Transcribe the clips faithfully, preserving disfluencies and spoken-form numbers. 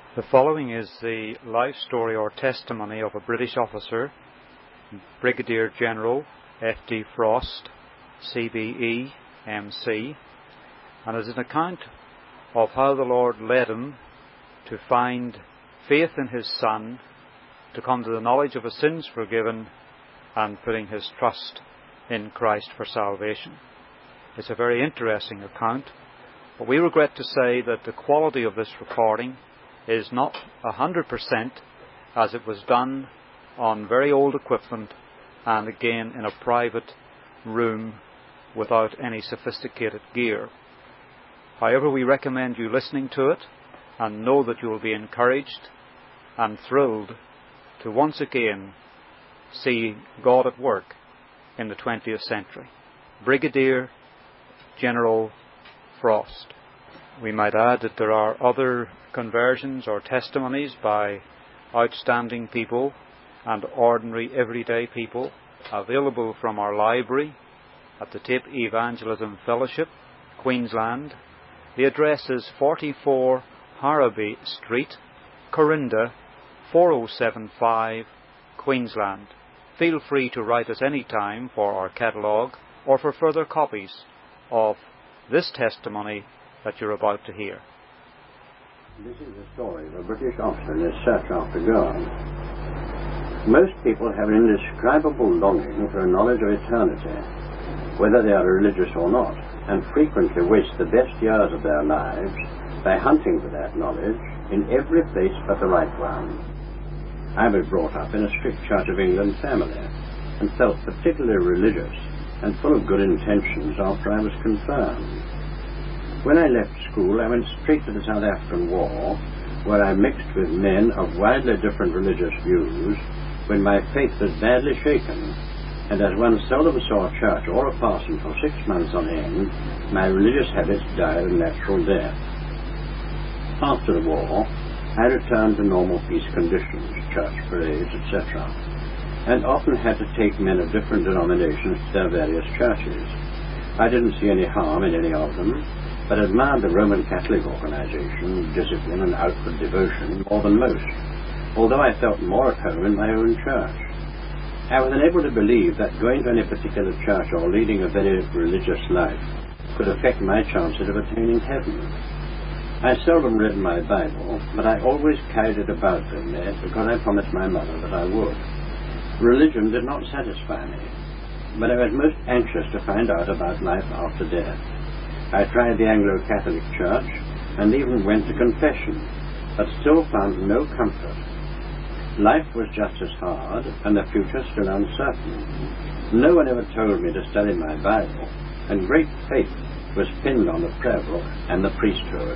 The following is the life story or testimony of a British officer, Brigadier General F D Frost, C B E, M C, and is an account of how the Lord led him to find faith in his Son, to come to the knowledge of his sins forgiven, and putting his trust in Christ for salvation. It's a very interesting account, but we regret to say that the quality of this recording is not a hundred percent, as it was done on very old equipment and again in a private room without any sophisticated gear. However, we recommend you listening to it and know that you will be encouraged and thrilled to once again see God at work in the twentieth century. Brigadier General Frost. We might add that there are other conversions or testimonies by outstanding people and ordinary everyday people available from our library at the Tape Evangelism Fellowship, Queensland. The address is forty-four Harrowby Street, Corinda, four oh seven five, Queensland. Feel free to write us any time for our catalogue or for further copies of this testimony that you're about to hear. This is the story of a British officer in his search after God. Most people have an indescribable longing for a knowledge of eternity, whether they are religious or not, and frequently waste the best years of their lives by hunting for that knowledge in every place but the right one. I was brought up in a strict Church of England family, and felt particularly religious and full of good intentions after I was confirmed. When I left school, I went straight to the South African War, where I mixed with men of widely different religious views, when my faith was badly shaken, and as one seldom saw a church or a parson for six months on end, my religious habits died a natural death. After the war, I returned to normal peace conditions, church parades, et cetera, and often had to take men of different denominations to their various churches. I didn't see any harm in any of them, but admired the Roman Catholic organization, discipline and outward devotion more than most, although I felt more at home in my own church. I was unable to believe that going to any particular church or leading a very religious life could affect my chances of attaining heaven. I seldom read my Bible, but I always carried it about with me because I promised my mother that I would. Religion did not satisfy me, but I was most anxious to find out about life after death. I tried the Anglo-Catholic Church and even went to confession, but still found no comfort. Life was just as hard and the future still uncertain. No one ever told me to study my Bible, and great faith was pinned on the prayer book and the priesthood.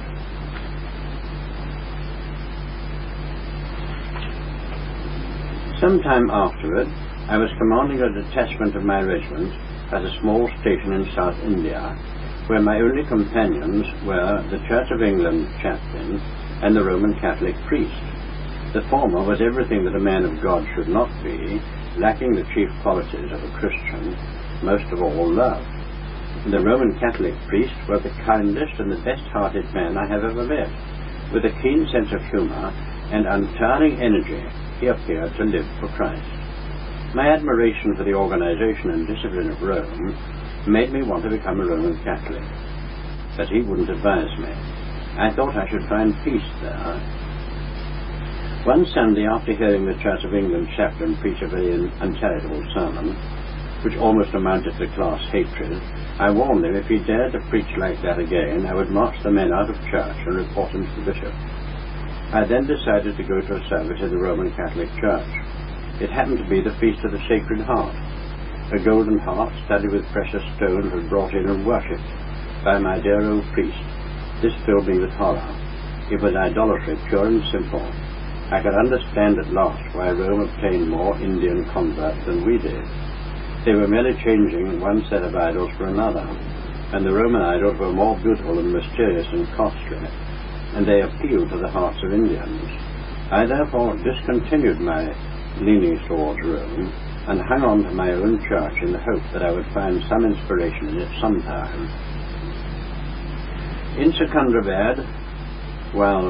Some time afterward, I was commanding a detachment of my regiment at a small station in South India, where my only companions were the Church of England chaplain and the Roman Catholic priest. The former was everything that a man of God should not be, lacking the chief qualities of a Christian, most of all love. The Roman Catholic priest was the kindest and the best-hearted man I have ever met. With a keen sense of humour and untiring energy, he appeared to live for Christ. My admiration for the organization and discipline of Rome made me want to become a Roman Catholic, but he wouldn't advise me. I thought I should find peace there. One Sunday, after hearing the Church of England chaplain preach a very uncharitable sermon, which almost amounted to class hatred, I warned him if he dared to preach like that again, I would march the men out of church and report him to the bishop. I then decided to go to a service in the Roman Catholic Church. It happened to be the Feast of the Sacred Heart. A golden heart studded with precious stones was brought in and worshipped by my dear old priest. This filled me with horror. It was idolatry, pure and simple. I could understand at last why Rome obtained more Indian converts than we did. They were merely changing one set of idols for another, and the Roman idols were more beautiful and mysterious and costly, and they appealed to the hearts of Indians. I therefore discontinued my leanings towards Rome and hung on to my own church in the hope that I would find some inspiration in it sometime. In Secunderabad, while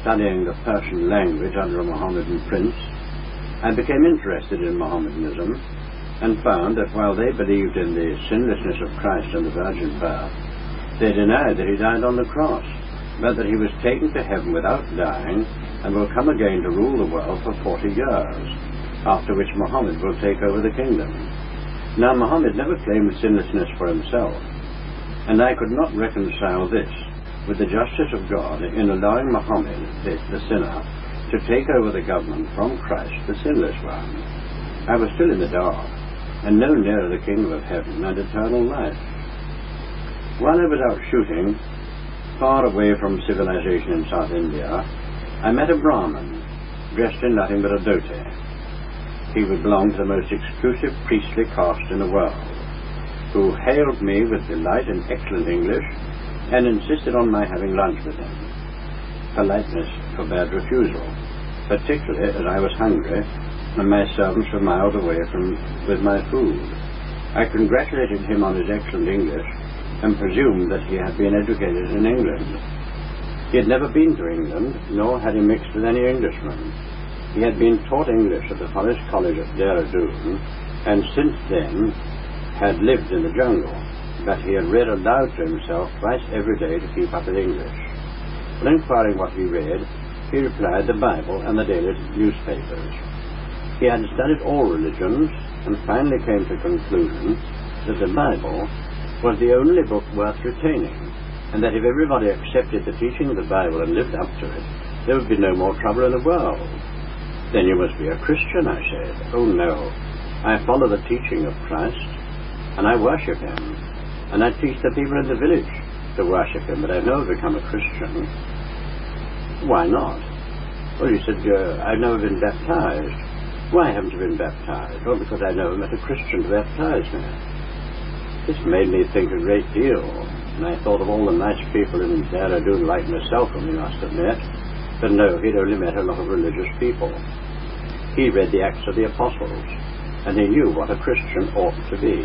studying the Persian language under a Mohammedan prince, I became interested in Mohammedanism and found that while they believed in the sinlessness of Christ and the virgin birth, they denied that he died on the cross, but that he was taken to heaven without dying and will come again to rule the world for forty years, after which Muhammad will take over the kingdom. Now Muhammad never claimed sinlessness for himself, and I could not reconcile this with the justice of God in allowing Muhammad, the, the sinner, to take over the government from Christ, the sinless one. I was still in the dark, and no nearer the kingdom of heaven and eternal life. While I was out shooting, far away from civilization in South India, I met a Brahmin, dressed in nothing but a dhoti. He would belong to the most exclusive priestly caste in the world, who hailed me with delight in excellent English and insisted on my having lunch with him. Politeness forbade refusal, particularly as I was hungry and my servants were miles away from with my food. I congratulated him on his excellent English and presumed that he had been educated in England. He had never been to England, nor had he mixed with any Englishmen. He had been taught English at the Forest College at Dehradun, and since then had lived in the jungle, but he had read aloud to himself twice every day to keep up with English. On inquiring what he read, he replied the Bible and the daily newspapers. He had studied all religions, and finally came to the conclusion that the Bible was the only book worth retaining, and that if everybody accepted the teaching of the Bible and lived up to it, there would be no more trouble in the world. Then you must be a Christian, I said. Oh no, I follow the teaching of Christ, and I worship him, and I teach the people in the village to worship him, but I've never become a Christian. Why not? Well, you said, uh, I've never been baptized. Why haven't you been baptized? Well, because I never met a Christian to baptize me. This made me think a great deal, and I thought of all the nice people in Dehradun like myself, whom he must have met. But no, he'd only met a lot of religious people. He read the Acts of the Apostles, and he knew what a Christian ought to be.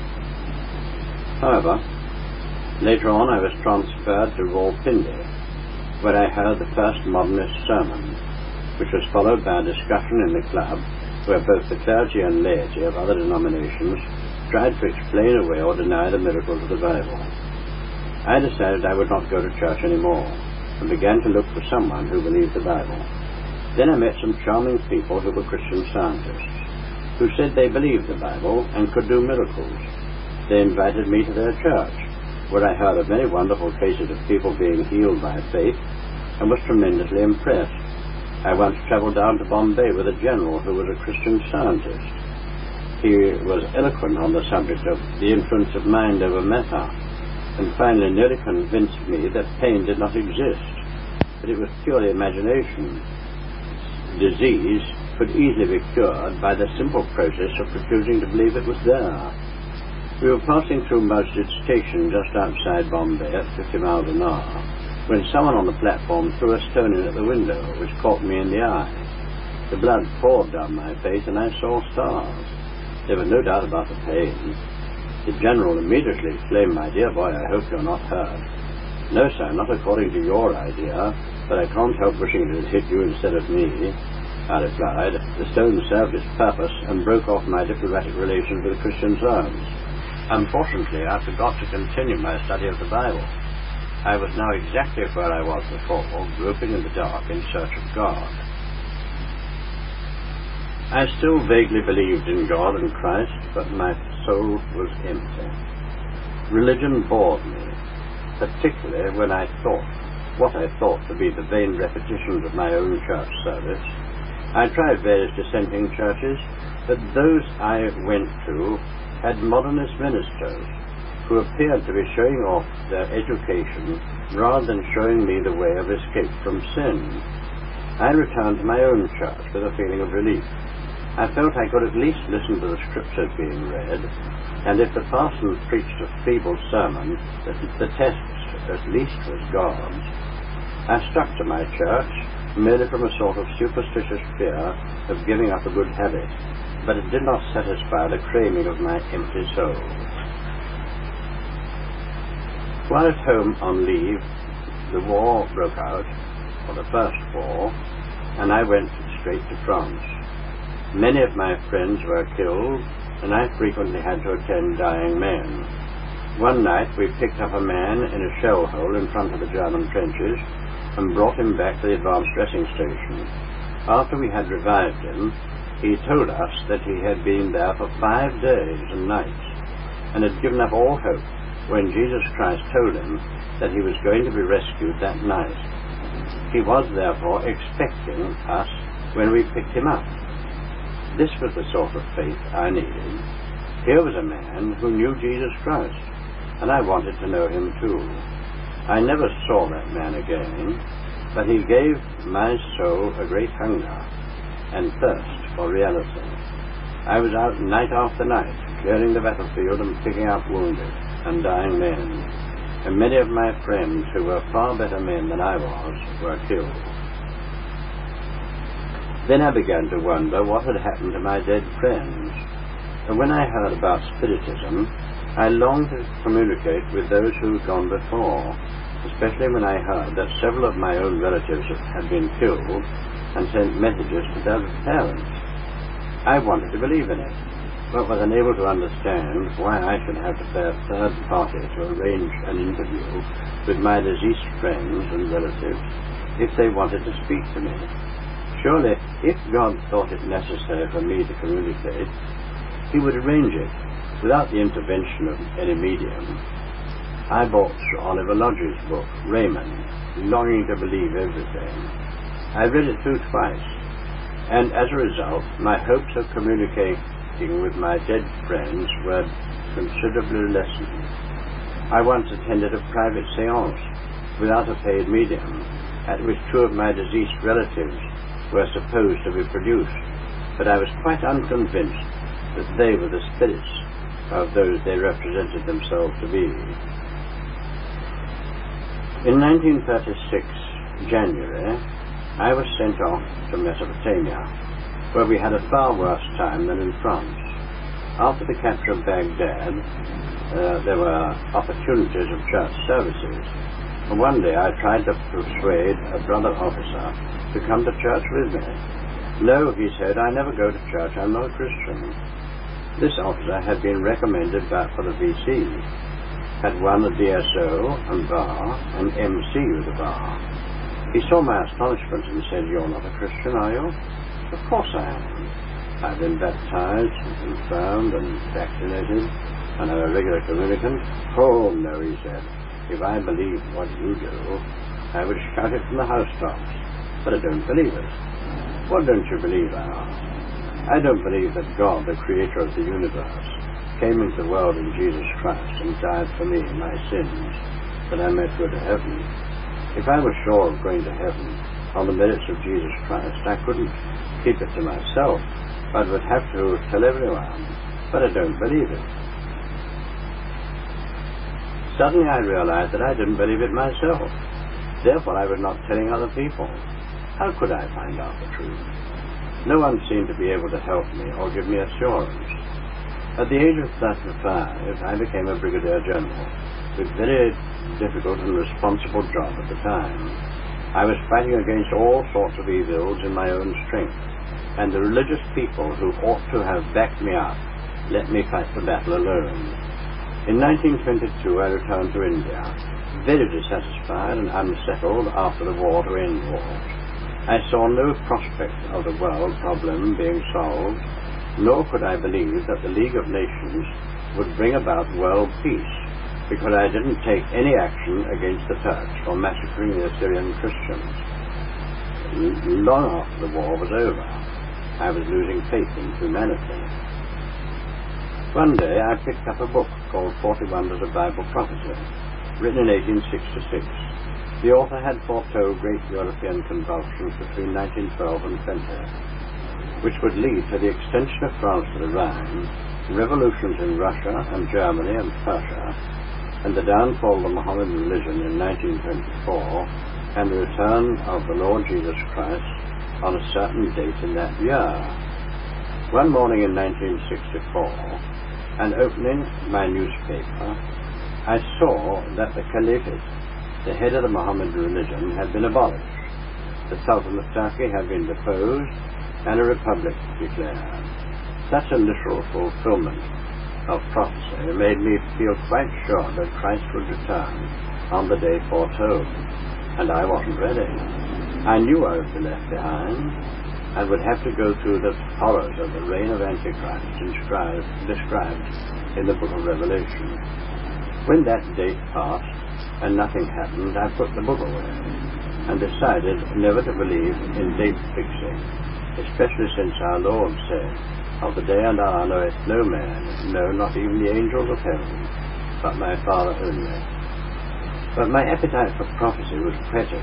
However, later on I was transferred to Rawalpindi, where I heard the first modernist sermon, which was followed by a discussion in the club, where both the clergy and laity of other denominations tried to explain away or deny the miracles of the Bible. I decided I would not go to church anymore, and began to look for someone who believed the Bible. Then I met some charming people who were Christian scientists, who said they believed the Bible and could do miracles. They invited me to their church, where I heard of many wonderful cases of people being healed by faith, and was tremendously impressed. I once travelled down to Bombay with a general who was a Christian scientist. He was eloquent on the subject of the influence of mind over matter, and finally nearly convinced me that pain did not exist, that it was purely imagination. Disease could easily be cured by the simple process of refusing to believe it was there. We were passing through Masjid Station just outside Bombay at fifty miles an hour, when someone on the platform threw a stone in at the window, which caught me in the eye. The blood poured down my face, and I saw stars. There was no doubt about the pain. The general immediately exclaimed, "My dear boy, I hope you're not hurt." "No, sir, not according to your idea, but I can't help wishing it had hit you instead of me," I replied. The stone served its purpose and broke off my diplomatic relations with Christian Science. Unfortunately, I forgot to continue my study of the Bible. I was now exactly where I was before, groping in the dark in search of God. I still vaguely believed in God and Christ, but my soul was empty. Religion bored me, particularly when I thought what I thought to be the vain repetitions of my own church service. I tried various dissenting churches, but those I went to had modernist ministers who appeared to be showing off their education rather than showing me the way of escape from sin. I returned to my own church with a feeling of relief. I felt I could at least listen to the scriptures being read, and if the parson preached a feeble sermon, that the test at least was God's. I stuck to my church merely from a sort of superstitious fear of giving up a good habit, but it did not satisfy the craving of my empty soul. While at home on leave, the war broke out, for the first war, and I went straight to France. Many of my friends were killed, and I frequently had to attend dying men. One night we picked up a man in a shell hole in front of the German trenches and brought him back to the advanced dressing station. After we had revived him, he told us that he had been there for five days and nights and had given up all hope when Jesus Christ told him that he was going to be rescued that night. He was therefore expecting us when we picked him up. This was the sort of faith I needed. Here was a man who knew Jesus Christ, and I wanted to know him too. I never saw that man again, but he gave my soul a great hunger and thirst for reality. I was out night after night, clearing the battlefield and picking up wounded and dying men, and many of my friends who were far better men than I was were killed. Then I began to wonder what had happened to my dead friends, and when I heard about Spiritism, I longed to communicate with those who had gone before, especially when I heard that several of my own relatives had been killed and sent messages to their parents. I wanted to believe in it, but was unable to understand why I should have to pay a third party to arrange an interview with my deceased friends and relatives if they wanted to speak to me. Surely, if God thought it necessary for me to communicate, he would arrange it without the intervention of any medium. I bought Sir Oliver Lodge's book, Raymond, longing to believe everything. I read it through twice, and as a result, my hopes of communicating with my dead friends were considerably lessened. I once attended a private seance without a paid medium, at which two of my deceased relatives were supposed to be produced, but I was quite unconvinced that they were the spirits of those they represented themselves to be. In nineteen thirty-six, January, I was sent off to Mesopotamia, where we had a far worse time than in France. After the capture of Baghdad, uh, there were opportunities of church services. And one day I tried to persuade a brother officer to come to church with me. No, he said, I never go to church, I'm not a Christian. This officer had been recommended back for the V C, had won a D S O and bar, and M C with a bar. He saw my astonishment and said, you're not a Christian, are you? Of course I am. I've been baptized, confirmed, and vaccinated, and I'm a regular communicant. Oh, no, he said. If I believed what you do, I would shout it from the housetops. But I don't believe it. What don't you believe, I asked. I don't believe that God, the creator of the universe, came into the world in Jesus Christ and died for me, my sins, that I might go to heaven. If I was sure of going to heaven on the merits of Jesus Christ, I couldn't keep it to myself, but would have to tell everyone. But I don't believe it. Suddenly I realized that I didn't believe it myself. Therefore I was not telling other people. How could I find out the truth? No one seemed to be able to help me or give me assurance. At the age of thirty-five, I became a brigadier general, with a very difficult and responsible job at the time. I was fighting against all sorts of evils in my own strength, and the religious people who ought to have backed me up let me fight the battle alone. In nineteen twenty-two, I returned to India, very dissatisfied and unsettled after the war to end wars. I saw no prospect of the world problem being solved, nor could I believe that the League of Nations would bring about world peace, because I didn't take any action against the Turks for massacring the Assyrian Christians. Long after the war was over, I was losing faith in humanity. One day I picked up a book called Forty Wonders of Bible Prophecy, written in eighteen sixty-six. The author had foretold great European convulsions between nineteen twelve and twenty, which would lead to the extension of France to the Rhine, revolutions in Russia and Germany and Persia, and the downfall of the Mohammedan religion in nineteen twenty-four, and the return of the Lord Jesus Christ on a certain date in that year. One morning in nineteen sixty-four, and opening my newspaper, I saw that the Caliphate, the head of the Mohammedan religion, had been abolished, the Sultan of Turkey had been deposed and a republic declared. Such a literal fulfillment of prophecy made me feel quite sure that Christ would return on the day foretold, and I wasn't ready. I knew I would be left behind and would have to go through the horrors of the reign of Antichrist inscribed, described in the book of Revelation. When that date passed and nothing happened, I put the book away and decided never to believe in date fixing, especially since our Lord said, "Of the day and hour knoweth no man, no, not even the angels of heaven, but my Father only." But my appetite for prophecy was whetted,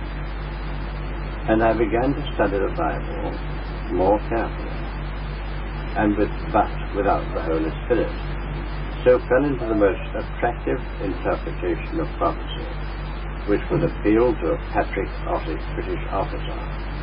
and I began to study the Bible more carefully, and with, but without the Holy Spirit, so fell into the most attractive interpretation of prophecy, which would appeal to a patriotic British officer.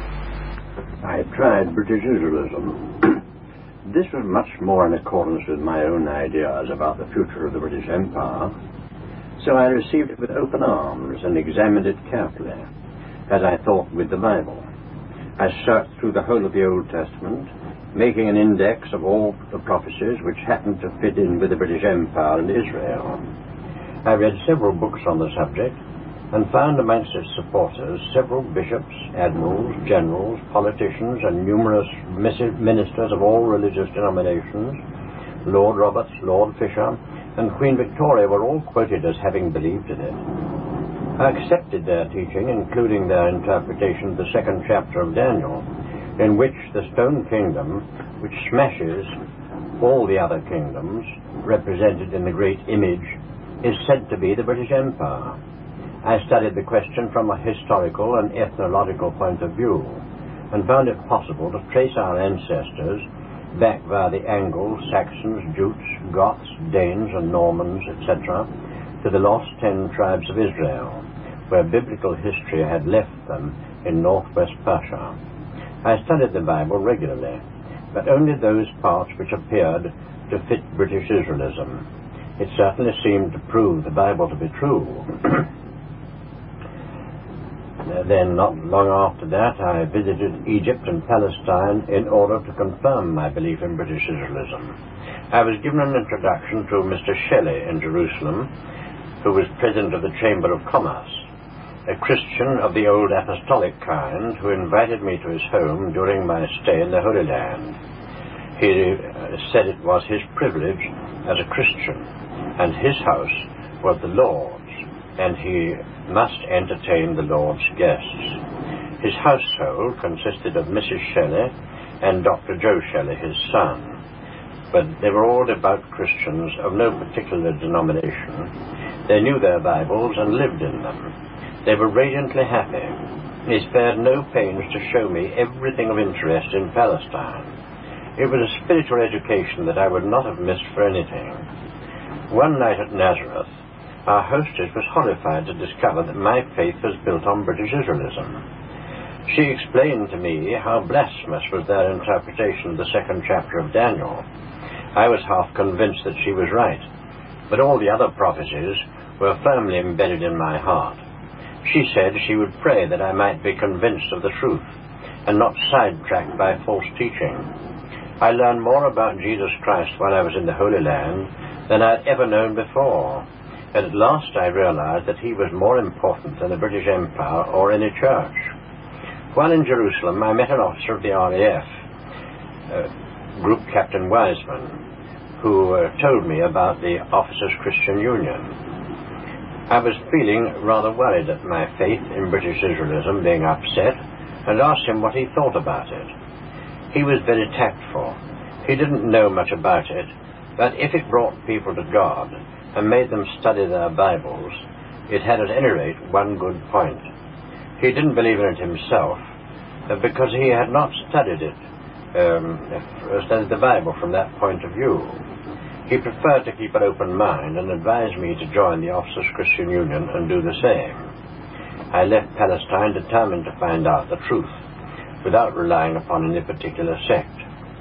I tried British Israelism. This was much more in accordance with my own ideas about the future of the British Empire, so I received it with open arms and examined it carefully, as I thought with the Bible. I searched through the whole of the Old Testament, making an index of all the prophecies which happened to fit in with the British Empire and Israel. I read several books on the subject, and found amongst its supporters several bishops, admirals, generals, politicians, and numerous ministers of all religious denominations. Lord Roberts, Lord Fisher, and Queen Victoria were all quoted as having believed in it. I accepted their teaching, including their interpretation of the second chapter of Daniel, in which the stone kingdom, which smashes all the other kingdoms, represented in the great image, is said to be the British Empire. I studied the question from a historical and ethnological point of view, and found it possible to trace our ancestors back via the Angles, Saxons, Jutes, Goths, Danes, and Normans, et cetera, to the lost ten tribes of Israel, where biblical history had left them in northwest Persia. I studied the Bible regularly, but only those parts which appeared to fit British Israelism. It certainly seemed to prove the Bible to be true. Then, not long after that, I visited Egypt and Palestine in order to confirm my belief in British Israelism. I was given an introduction to Mister Shelley in Jerusalem, who was president of the Chamber of Commerce, a Christian of the old apostolic kind who invited me to his home during my stay in the Holy Land. He uh, said it was his privilege as a Christian, and his house was the Lord's, and he must entertain the Lord's guests. His household consisted of Missus Shelley and Doctor Joe Shelley, his son, but they were all devout Christians of no particular denomination. They knew their Bibles and lived in them. They were radiantly happy. He spared no pains to show me everything of interest in Palestine. It was a spiritual education that I would not have missed for anything. One night at Nazareth, our hostess was horrified to discover that my faith was built on British Israelism. She explained to me how blasphemous was their interpretation of the second chapter of Daniel. I was half convinced that she was right, but all the other prophecies were firmly embedded in my heart. She said she would pray that I might be convinced of the truth and not sidetracked by false teaching. I learned more about Jesus Christ while I was in the Holy Land than I had ever known before, and at last I realized that he was more important than the British Empire or any church. While in Jerusalem, I met an officer of the R A F, uh, Group Captain Wiseman, who uh, told me about the Officers' Christian Union. I was feeling rather worried at my faith in British Israelism being upset, and asked him what he thought about it. He was very tactful. He didn't know much about it, but if it brought people to God and made them study their Bibles, it had at any rate one good point. He didn't believe in it himself, because he had not studied it, um, studied the Bible from that point of view. He preferred to keep an open mind and advised me to join the Officers' Christian Union and do the same. I left Palestine determined to find out the truth, without relying upon any particular sect.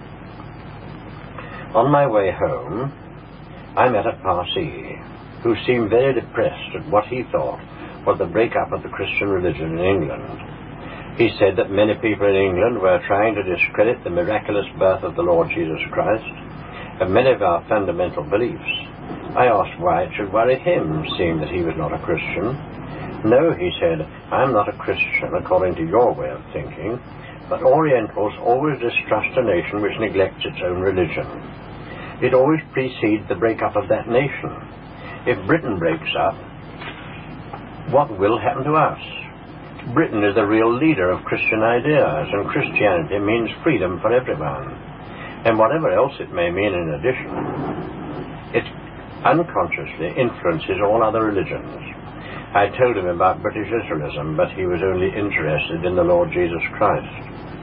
On my way home, I met a Parsee, who seemed very depressed at what he thought was the break-up of the Christian religion in England. He said that many people in England were trying to discredit the miraculous birth of the Lord Jesus Christ and many of our fundamental beliefs. I asked why it should worry him, seeing that he was not a Christian. No, he said, I'm not a Christian according to your way of thinking, but Orientals always distrust a nation which neglects its own religion. It always precedes the breakup of that nation. If Britain breaks up, what will happen to us? Britain is the real leader of Christian ideas, and Christianity means freedom for everyone. And whatever else it may mean in addition, it unconsciously influences all other religions. I told him about British Israelism, but he was only interested in the Lord Jesus Christ.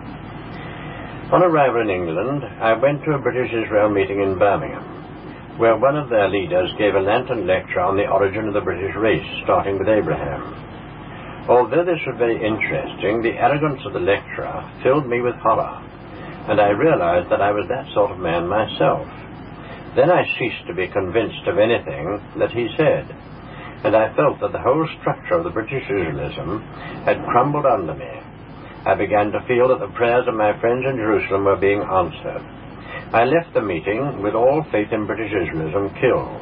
On arrival in England, I went to a British Israel meeting in Birmingham, where one of their leaders gave a lantern lecture on the origin of the British race, starting with Abraham. Although this was very interesting, the arrogance of the lecturer filled me with horror, and I realized that I was that sort of man myself. Then I ceased to be convinced of anything that he said, and I felt that the whole structure of the British Israelism had crumbled under me. I began to feel that the prayers of my friends in Jerusalem were being answered. I left the meeting with all faith in British Israelism killed.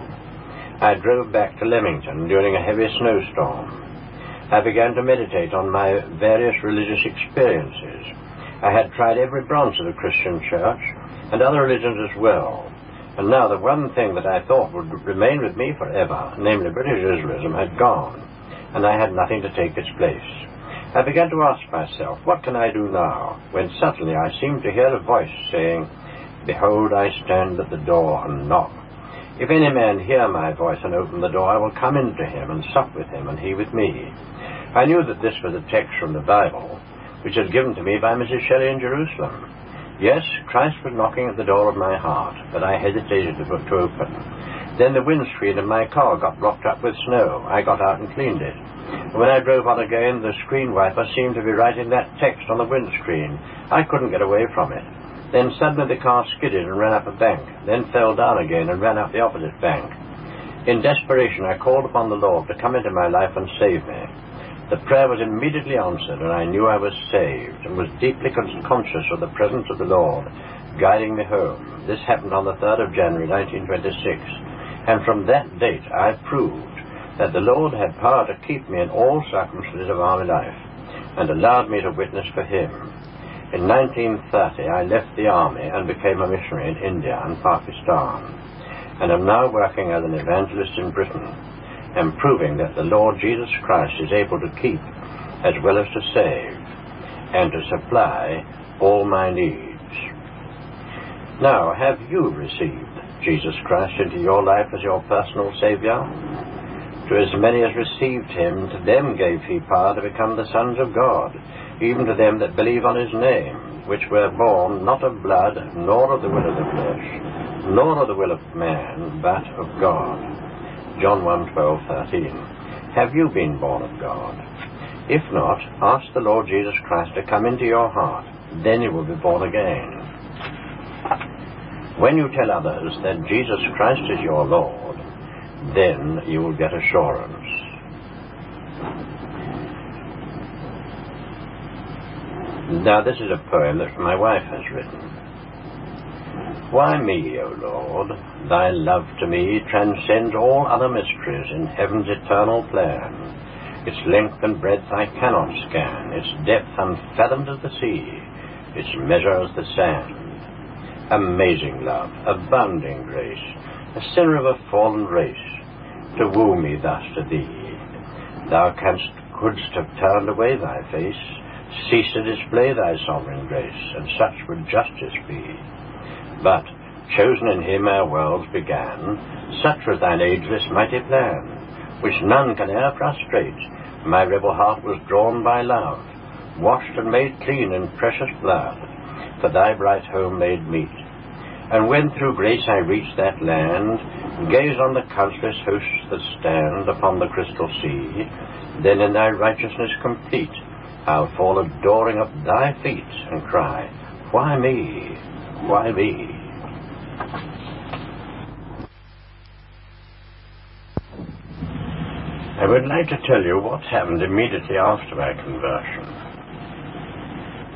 I drove back to Leamington during a heavy snowstorm. I began to meditate on my various religious experiences. I had tried every branch of the Christian church and other religions as well. And now the one thing that I thought would remain with me forever, namely British Israelism, had gone, and I had nothing to take its place. I began to ask myself, what can I do now, when suddenly I seemed to hear a voice saying, Behold, I stand at the door and knock. If any man hear my voice and open the door, I will come into him and sup with him, and he with me. I knew that this was a text from the Bible, which was given to me by Missus Shelley in Jerusalem. Yes, Christ was knocking at the door of my heart, but I hesitated to, to open. Then the windscreen of my car got blocked up with snow. I got out and cleaned it. When I drove on again, the screen wiper seemed to be writing that text on the windscreen. I couldn't get away from it. Then suddenly the car skidded and ran up a bank, then fell down again and ran up the opposite bank. In desperation, I called upon the Lord to come into my life and save me. The prayer was immediately answered, and I knew I was saved, and was deeply conscious of the presence of the Lord guiding me home. This happened on the third of January, nineteen twenty-six, and from that date I proved that the Lord had power to keep me in all circumstances of army life, and allowed me to witness for Him. In nineteen thirty, I left the army and became a missionary in India and Pakistan, and am now working as an evangelist in Britain, and proving that the Lord Jesus Christ is able to keep as well as to save, and to supply all my needs. Now, have you received Jesus Christ into your life as your personal Savior? To as many as received Him, to them gave He power to become the sons of God, even to them that believe on His name, which were born not of blood, nor of the will of the flesh, nor of the will of man, but of God. John one, twelve, thirteen. Have you been born of God? If not, ask the Lord Jesus Christ to come into your heart. Then you will be born again. When you tell others that Jesus Christ is your Lord, then you will get assurance. Now this is a poem that my wife has written. Why me, O Lord? Thy love to me transcends all other mysteries in heaven's eternal plan. Its length and breadth I cannot scan, its depth unfathomed as the sea, its measure as the sand. Amazing love, abounding grace, a sinner of a fallen race, to woo me thus to thee. Thou canst, couldst have turned away thy face, ceased to display thy sovereign grace, and such would justice be. But, chosen in Him ere worlds began, such was thine ageless mighty plan, which none can e'er frustrate. My rebel heart was drawn by love, washed and made clean in precious blood, for thy bright home made meet. And when through grace I reach that land, gaze on the countless hosts that stand upon the crystal sea, then in thy righteousness complete, I'll fall adoring at thy feet, and cry, Why me? Why me? I would like to tell you what happened immediately after my conversion.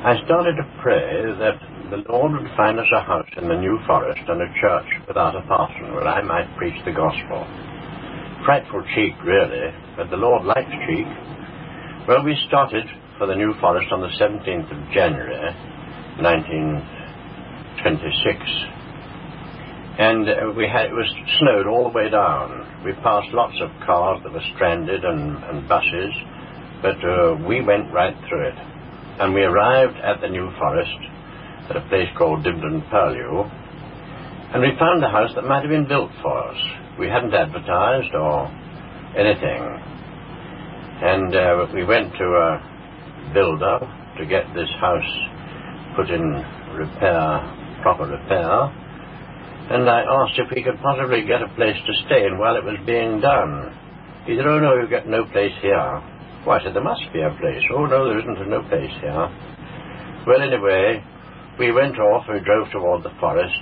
I started to pray that the Lord would find us a house in the New Forest and a church without a parson where I might preach the gospel. Frightful cheek, really, but the Lord likes cheek. Well, we started for the New Forest on the seventeenth of January, nineteen twenty-six. And uh, we had, it was snowed all the way down. We passed lots of cars that were stranded and, and buses, but uh, we went right through it. And we arrived at the New Forest at a place called Dibden Purlieu, and we found a house that might have been built for us. We hadn't advertised or anything. And uh, we went to a builder to get this house put in repair, proper repair, and I asked if we could possibly get a place to stay in while it was being done. He said, "Oh no, you get no place here." Well, I said, "There must be a place." "Oh no, there isn't no place here." Well, anyway, we went off, we drove toward the forest,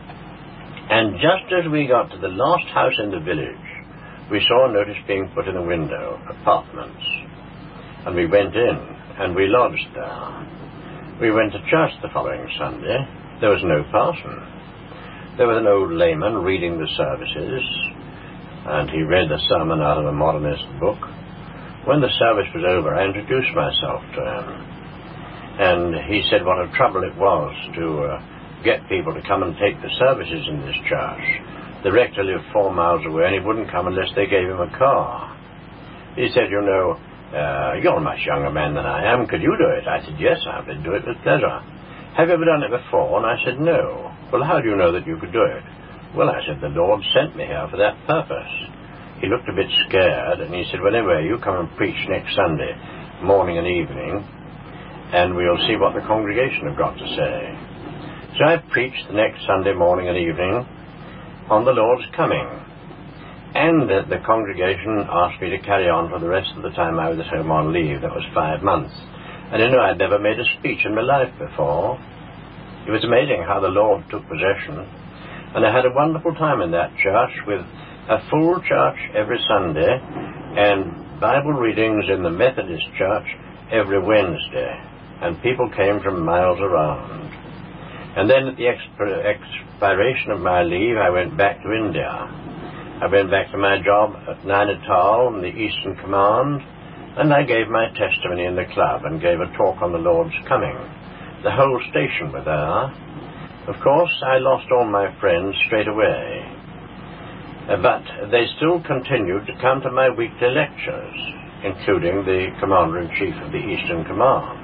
and just as we got to the last house in the village, we saw a notice being put in the window, apartments, and we went in, and we lodged there. We went to church the following Sunday. There was no parson. There was an old layman reading the services, and he read the sermon out of a modernist book. When the service was over, I introduced myself to him, and he said what a trouble it was to uh, get people to come and take the services in this church. The rector lived four miles away, and he wouldn't come unless they gave him a car. He said, "You know, uh, you're a much younger man than I am. Could you do it?" I said, "Yes, I would do it with pleasure." "Have you ever done it before?" And I said, "No." "Well, how do you know that you could do it?" "Well," I said, "the Lord sent me here for that purpose." He looked a bit scared, and he said, "Well, anyway, you come and preach next Sunday, morning and evening, and we'll see what the congregation have got to say." So I preached the next Sunday morning and evening on the Lord's coming, and uh, the congregation asked me to carry on for the rest of the time I was at home on leave. That was five months. And you know, I'd never made a speech in my life before. It was amazing how the Lord took possession, and I had a wonderful time in that church with a full church every Sunday and Bible readings in the Methodist church every Wednesday, and people came from miles around. And then at the exp- expiration of my leave, I went back to India. I went back to my job at Nainital in the Eastern Command, and I gave my testimony in the club and gave a talk on the Lord's coming. The whole station were there. Of course, I lost all my friends straight away, uh, but they still continued to come to my weekly lectures, including the Commander-in-Chief of the Eastern Command.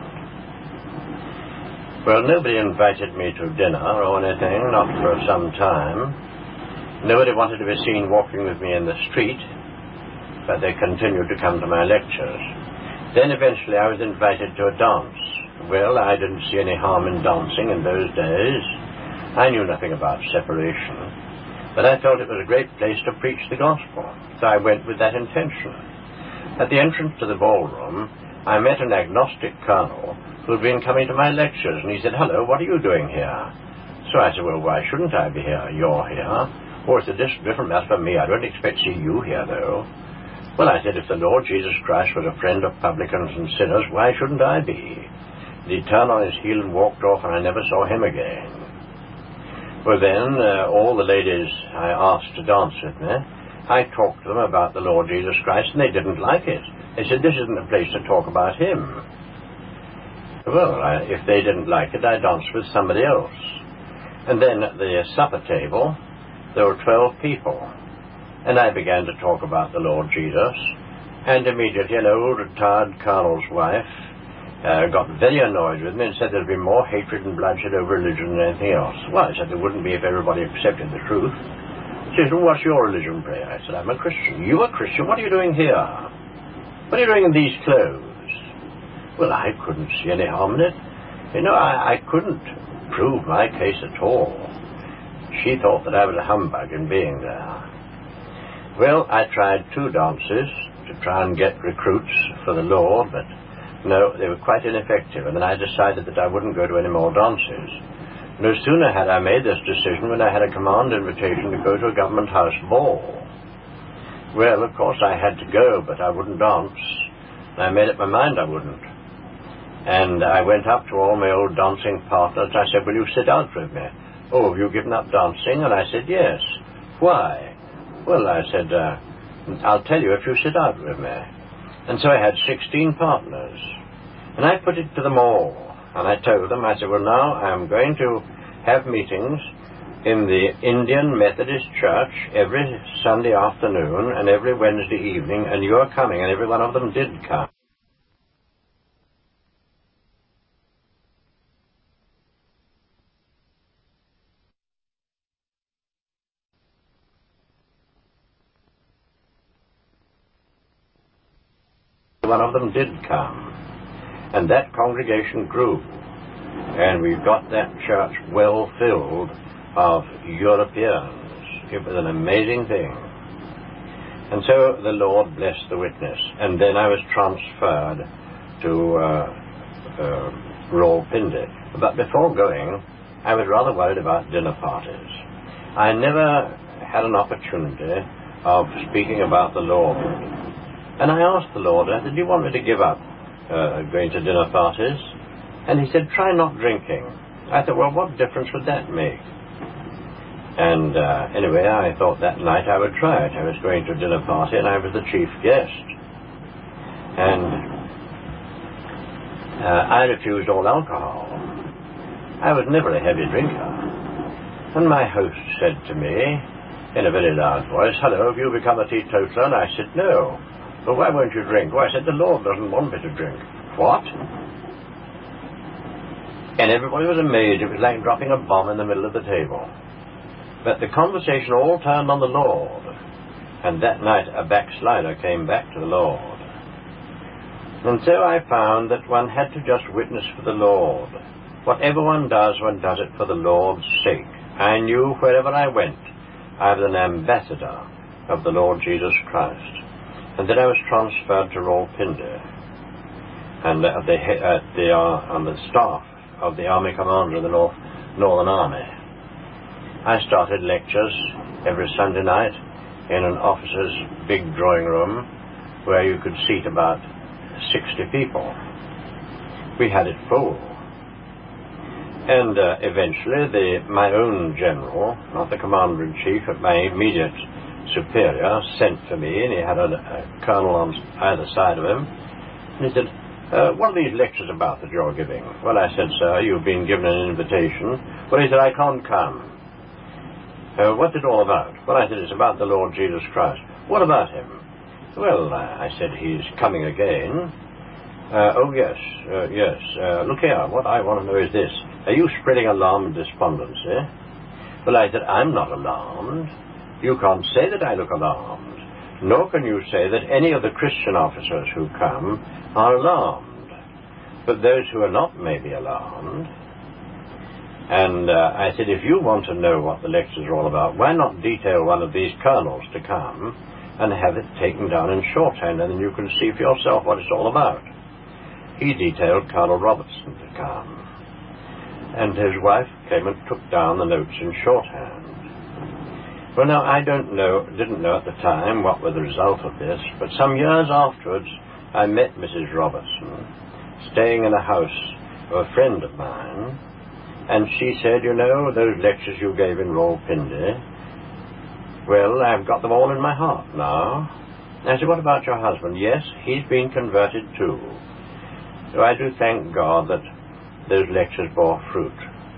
Well, nobody invited me to dinner or anything, not for some time. Nobody wanted to be seen walking with me in the street, but they continued to come to my lectures. Then eventually I was invited to a dance. Well, I didn't see any harm in dancing in those days. I knew nothing about separation, but I felt it was a great place to preach the gospel, so I went with that intention. At the entrance to the ballroom, I met an agnostic colonel who had been coming to my lectures, and he said, "Hello, what are you doing here?" So I said, "Well, why shouldn't I be here? You're here." "Oh, it's a different matter for me. I don't expect to see you here, though." Well, I said, if the Lord Jesus Christ was a friend of publicans and sinners, why shouldn't I be? And he turned on his heel and walked off, and I never saw him again. Well, then, uh, all the ladies I asked to dance with me, I talked to them about the Lord Jesus Christ, and they didn't like it. They said, "This isn't a place to talk about him." Well, I, if they didn't like it, I danced with somebody else. And then at the supper table, there were twelve people. And I began to talk about the Lord Jesus, and immediately an old retired colonel's wife uh, got very annoyed with me and said there'd be more hatred and bloodshed over religion than anything else. Well, I said there wouldn't be if everybody accepted the truth. She said, "Well, what's your religion, pray?" I said, "I'm a Christian." "You a Christian? What are you doing here? What are you doing in these clothes?" Well, I couldn't see any harm in it. You know, I, I couldn't prove my case at all. She thought that I was a humbug in being there. Well, I tried two dances to try and get recruits for the Lord, but no, they were quite ineffective, and then I decided that I wouldn't go to any more dances. No sooner had I made this decision when I had a command invitation to go to a government house ball. Well, of course I had to go, but I wouldn't dance. I made up my mind I wouldn't. And I went up to all my old dancing partners. I said, will you sit out with me? Oh, have you given up dancing? And I said, yes. Why? Well, I said, uh, I'll tell you if you sit out with me. And so I had sixteen partners. And I put it to them all. And I told them, I said, well, now I'm going to have meetings in the Indian Methodist Church every Sunday afternoon and every Wednesday evening, and you're coming. And every one of them did come. One of them did come, and that congregation grew, and we got that church well filled of Europeans. It was an amazing thing. And so the Lord blessed the witness, and then I was transferred to uh, uh, Rawalpindi. But before going, I was rather worried about dinner parties. I never had an opportunity of speaking about the Lord. And I asked the Lord, I said, do you want me to give up uh, going to dinner parties? And he said, try not drinking. I thought, well, what difference would that make? And uh, anyway, I thought that night I would try it. I was going to a dinner party, and I was the chief guest. And uh, I refused all alcohol. I was never a heavy drinker. And my host said to me, in a very loud voice, hello, have you become a teetotaler? And I said, no. Well, why won't you drink? Well, I said, the Lord doesn't want me to drink. What? And everybody was amazed. It was like dropping a bomb in the middle of the table. But the conversation all turned on the Lord. And that night a backslider came back to the Lord. And so I found that one had to just witness for the Lord. Whatever one does, one does it for the Lord's sake. I knew wherever I went, I was an ambassador of the Lord Jesus Christ. And then I was transferred to Rawalpindi, and at the, at the, uh, on the staff of the Army Commander of the North, Northern Army. I started lectures every Sunday night in an officer's big drawing room where you could seat about sixty people. We had it full. And uh, eventually the, my own general, not the Commander-in-Chief, but my immediate superior, sent for me, and he had a, a colonel on either side of him, and he said, uh, what are these lectures about that you're giving? Well, I said, sir, you've been given an invitation. Well, he said, I can't come. Uh, what's it all about? Well, I said, it's about the Lord Jesus Christ. What about him? Well, uh, I said, he's coming again. Uh, oh, yes, uh, yes. Uh, look here, what I want to know is this. Are you spreading alarm and despondency? Well, I said, I'm not alarmed. You can't say that I look alarmed, nor can you say that any of the Christian officers who come are alarmed. But those who are not may be alarmed. And uh, I said, if you want to know what the lectures are all about, why not detail one of these colonels to come and have it taken down in shorthand, and then you can see for yourself what it's all about. He detailed Colonel Robertson to come, and his wife came and took down the notes in shorthand. Well, now, I don't know, didn't know at the time what was the result of this, but some years afterwards, I met Missus Robertson, staying in a house of a friend of mine, and she said, you know, those lectures you gave in Rawalpindi, well, I've got them all in my heart now. I said, what about your husband? Yes, he's been converted too. So I do thank God that those lectures bore fruit.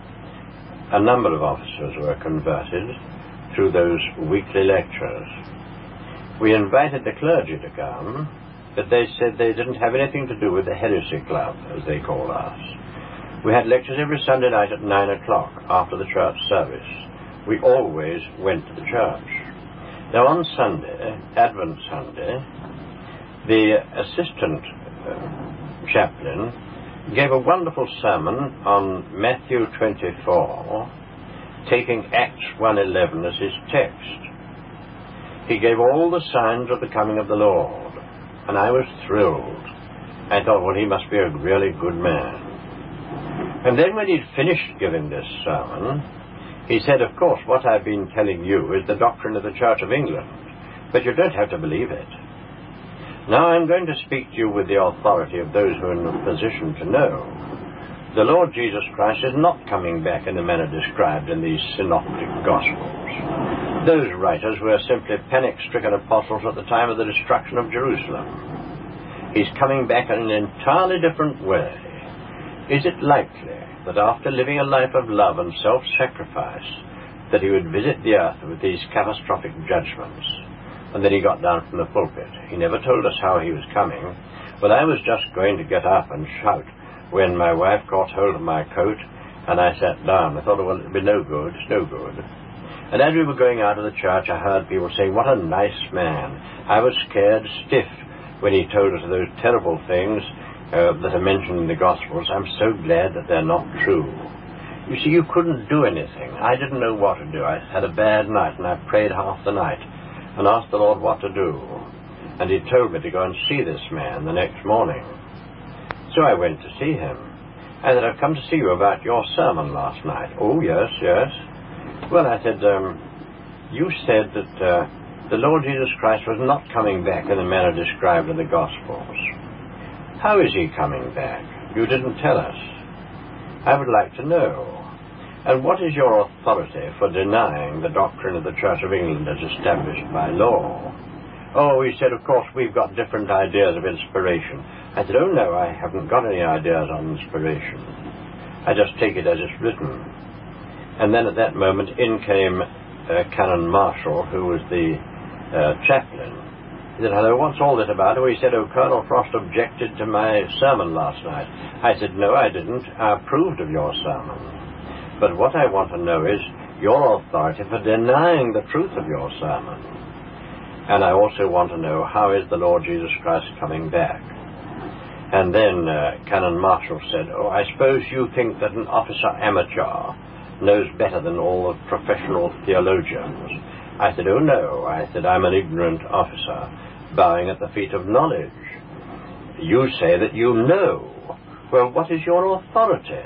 A number of officers were converted through those weekly lectures. We invited the clergy to come, but they said they didn't have anything to do with the Heresy Club, as they called us. We had lectures every Sunday night at nine o'clock after the church service. We always went to the church. Now on Sunday, Advent Sunday, the assistant uh, chaplain gave a wonderful sermon on Matthew twenty-four, taking Acts one eleven as his text. He gave all the signs of the coming of the Lord, and I was thrilled. I thought, well, he must be a really good man. And then when he'd finished giving this sermon, he said, of course, what I've been telling you is the doctrine of the Church of England, but you don't have to believe it. Now I'm going to speak to you with the authority of those who are in a position to know. The Lord Jesus Christ is not coming back in the manner described in these synoptic Gospels. Those writers were simply panic-stricken apostles at the time of the destruction of Jerusalem. He's coming back in an entirely different way. Is it likely that after living a life of love and self-sacrifice, that he would visit the earth with these catastrophic judgments? And then he got down from the pulpit. He never told us how he was coming. But I was just going to get up and shout when my wife caught hold of my coat, and I sat down. I thought, well, it'll be no good, it's no good. And as we were going out of the church, I heard people saying, what a nice man. I was scared stiff when he told us those terrible things uh, that are mentioned in the Gospels. I'm so glad that they're not true. You see, you couldn't do anything. I didn't know what to do. I had a bad night, and I prayed half the night and asked the Lord what to do. And he told me to go and see this man the next morning. So I went to see him. I said, I've come to see you about your sermon last night. Oh, yes, yes. Well, I said, um, you said that uh, the Lord Jesus Christ was not coming back in the manner described in the Gospels. How is he coming back? You didn't tell us. I would like to know. And what is your authority for denying the doctrine of the Church of England as established by law? Oh, he said, of course, we've got different ideas of inspiration. I said, oh, no, I haven't got any ideas on inspiration. I just take it as it's written. And then at that moment, in came uh, Canon Marshall, who was the uh, chaplain. He said, hello, what's all this about? Oh, he said, oh, Colonel Frost objected to my sermon last night. I said, no, I didn't. I approved of your sermon. But what I want to know is your authority for denying the truth of your sermon. And I also want to know, how is the Lord Jesus Christ coming back? And then uh, Canon Marshall said, oh, I suppose you think that an officer amateur knows better than all the professional theologians. I said, oh, no. I said, I'm an ignorant officer, bowing at the feet of knowledge. You say that you know. Well, what is your authority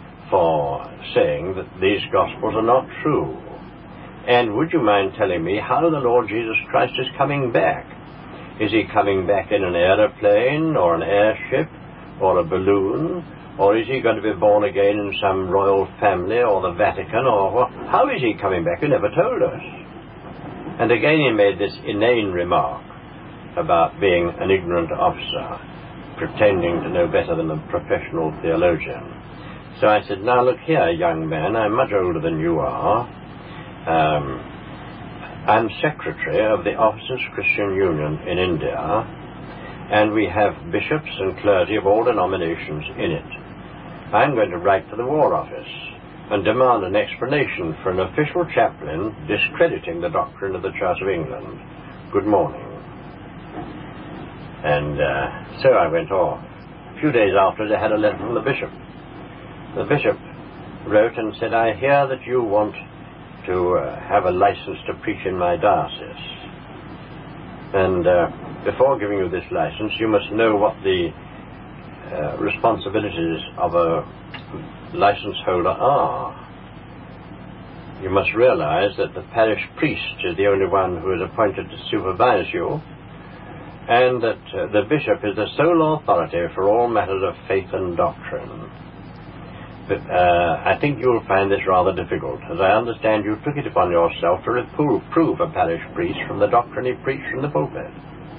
for saying that these Gospels are not true? And would you mind telling me how the Lord Jesus Christ is coming back? Is he coming back in an aeroplane or an airship or a balloon? Or is he going to be born again in some royal family or the Vatican? Or what? How is he coming back? He never told us. And again he made this inane remark about being an ignorant officer, pretending to know better than a professional theologian. So I said, now look here, young man, I'm much older than you are. Um, I'm secretary of the Officers' Christian Union in India, and we have bishops and clergy of all denominations in it. I'm going to write to the War Office and demand an explanation for an official chaplain discrediting the doctrine of the Church of England. Good morning. And uh, so I went off. A few days after, I had a letter from the bishop. The bishop wrote and said, I hear that you want to uh, have a license to preach in my diocese. And uh, before giving you this license, you must know what the uh, responsibilities of a license holder are. You must realize that the parish priest is the only one who is appointed to supervise you, and that uh, the bishop is the sole authority for all matters of faith and doctrine. But uh, I think you'll find this rather difficult, as I understand you took it upon yourself to reprove a parish priest from the doctrine he preached from the pulpit.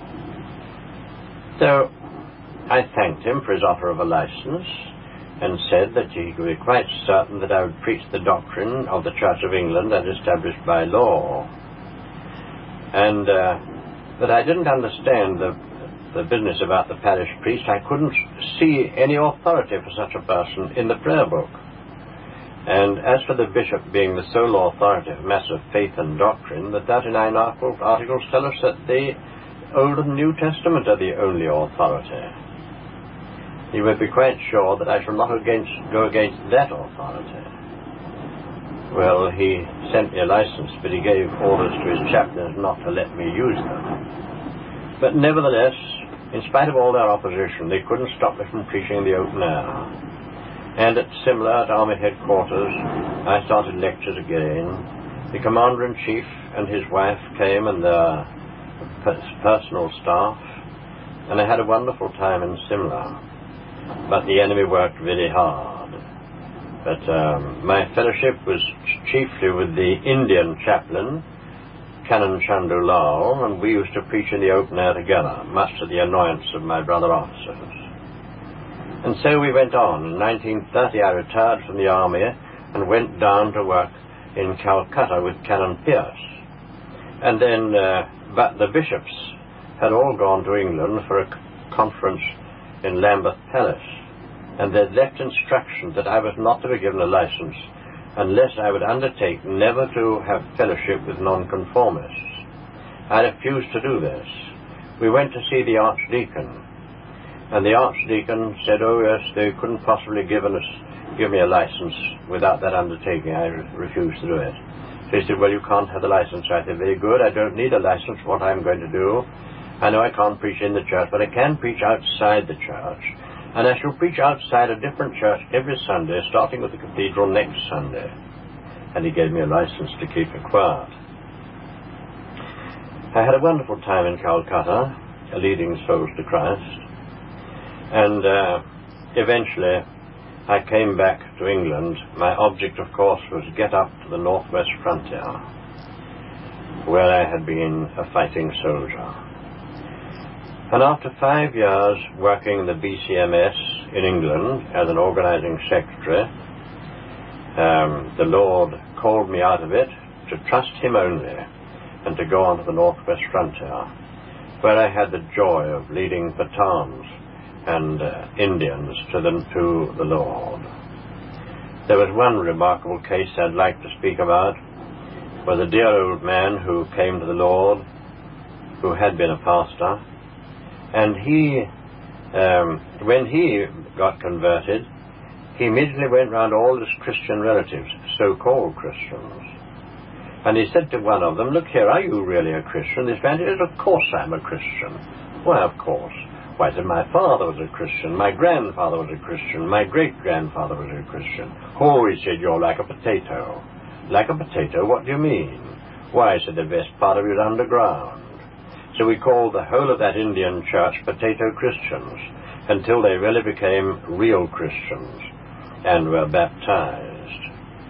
So I thanked him for his offer of a license, and said that he could be quite certain that I would preach the doctrine of the Church of England as established by law. And uh, but I didn't understand the the business about the parish priest. I couldn't see any authority for such a person in the prayer book. And as for the bishop being the sole authority for matters of faith and doctrine, the thirty-nine articles tell us that the Old and New Testament are the only authority. You may be quite sure that I shall not against, go against that authority. Well, he sent me a license, but he gave orders to his chaplains not to let me use them. But nevertheless, in spite of all their opposition, they couldn't stop me from preaching in the open air. And at Simla, at Army Headquarters, I started lectures again. The Commander-in-Chief and his wife came, and their personal staff. and I had a wonderful time in Simla, but the enemy worked really hard. But um, my fellowship was chiefly with the Indian chaplain, Canon Chandu Lal, and we used to preach in the open air together, much to the annoyance of my brother officers. And so we went on. In nineteen thirty I retired from the army and went down to work in Calcutta with Canon Pierce. And then, uh, but the bishops had all gone to England for a conference in Lambeth Palace, and they'd left instructions that I was not to be given a license unless I would undertake never to have fellowship with nonconformists. I refused to do this. We went to see the Archdeacon, and the Archdeacon said, oh yes, they couldn't possibly give, us, give me a license without that undertaking. I re refused to do it. So he said, well, you can't have the license. I said, very good, I don't need a license for what I'm going to do. I know I can't preach in the church, but I can preach outside the church. And I shall preach outside a different church every Sunday, starting with the cathedral next Sunday. And he gave me a license to keep it quiet. I had a wonderful time in Calcutta, leading souls to Christ. And uh, eventually I came back to England. My object, of course, was to get up to the northwest frontier, where I had been a fighting soldier. And after five years working in the B C M S in England as an organizing secretary, um, the Lord called me out of it to trust him only and to go on to the northwest frontier, where I had the joy of leading Pathans and uh, Indians to, them, to the Lord. There was one remarkable case I'd like to speak about, was a dear old man who came to the Lord, who had been a pastor. And he, um, when he got converted, he immediately went round all his Christian relatives, so-called Christians. And he said to one of them, look here, are you really a Christian? This man said, of course I'm a Christian. Why, of course. Why, said, my father was a Christian, my grandfather was a Christian, my great-grandfather was a Christian. Oh, he said, you're like a potato. Like a potato? What do you mean? Why, said, the best part of it is underground. So we called the whole of that Indian church potato Christians until they really became real Christians and were baptized.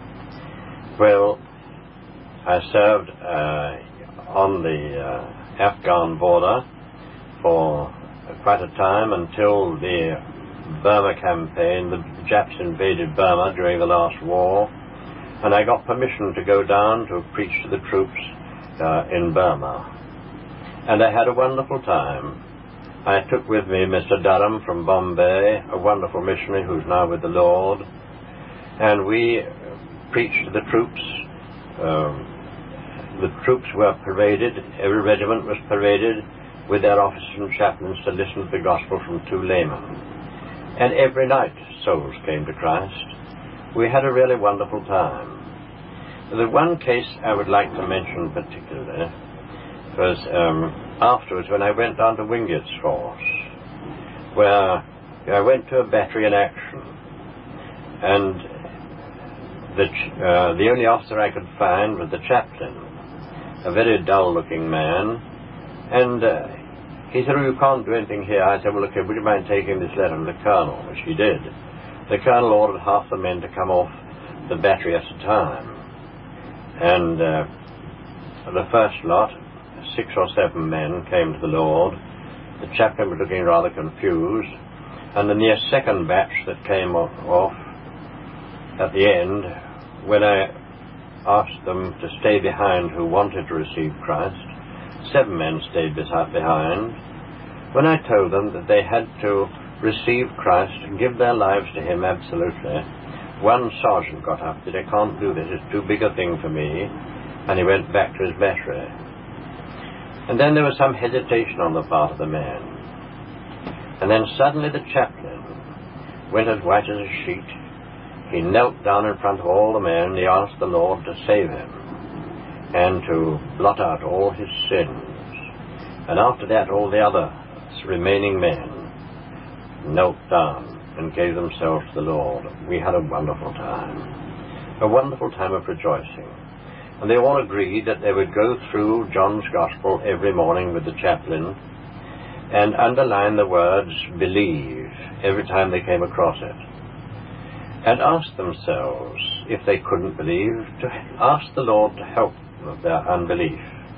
Well, I served uh, on the uh, Afghan border for quite a time until the Burma campaign. The Japs invaded Burma during the last war, and I got permission to go down to preach to the troops uh, in Burma. And I had a wonderful time. I took with me Mister Durham from Bombay, a wonderful missionary who's now with the Lord, and we preached to the troops. Um, the troops were paraded, every regiment was paraded with their officers and chaplains to listen to the gospel from two laymen. And every night souls came to Christ. We had a really wonderful time. The one case I would like to mention particularly was um, afterwards when I went down to Wingate's force, where I went to a battery in action, and the, uh, the only officer I could find was the chaplain, a very dull-looking man, and uh, he said, oh, you can't do anything here. I said, well, look, would you mind taking this letter to the colonel? Which he did. The colonel ordered half the men to come off the battery at a time, and uh, the first lot, six or seven men, came to the Lord. The chaplain was looking rather confused, and the near second batch that came off, off at the end, when I asked them to stay behind who wanted to receive Christ, seven men stayed behind. When I told them that they had to receive Christ and give their lives to him absolutely, one sergeant got up and said, I can't do this, it's too big a thing for me, and he went back to his battery. And then there was some hesitation on the part of the men. And then suddenly the chaplain went as white as a sheet. He knelt down in front of all the men. He asked the Lord to save him and to blot out all his sins. And after that, all the other remaining men knelt down and gave themselves to the Lord. We had a wonderful time, a wonderful time of rejoicing. And they all agreed that they would go through John's Gospel every morning with the chaplain, and underline the words believe every time they came across it, and ask themselves, if they couldn't believe, to ask the Lord to help them with their unbelief.